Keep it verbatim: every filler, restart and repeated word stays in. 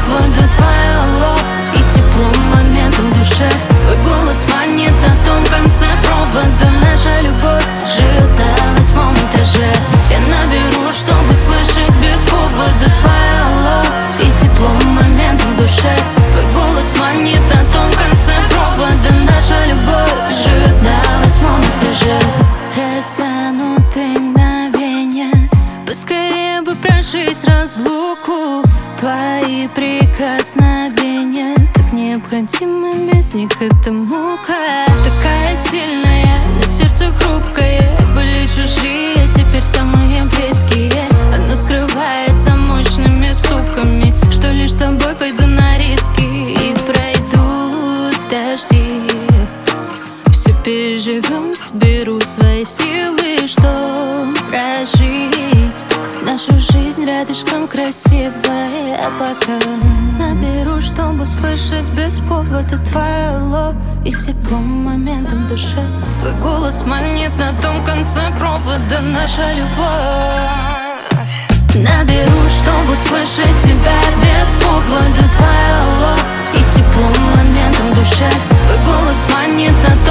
провода, твое алло и тепло моментом в душе. Твой голос манит на том конце провода. Наша любовь живет на восьмом этаже. Я наберу, чтобы слышать без повода твое алло и тепло моментом в душе. Твой голос манит на том конце провода. Наша любовь живет на восьмом этаже. Растянутые мгновения, поскорее бы прожить разлуку. Твои прикосновения так необходимы, без них это мука. Такая сильная, но сердце хрупкое. Были чужие, теперь самые близкие. Оно скрывается мощными стуками, что лишь с тобой пойду на риски. И пройдут дожди, все переживем, соберу свои силы, что прожить нашу жизнь рядышком красивая. А пока наберу, чтобы слышать без повода твое алло и тепло моментом в душе. Твой голос манит на том конце провода. Наша любовь. Наберу, чтобы слышать тебя без повода твое алло и тепло моментом в душе. Твой голос манит на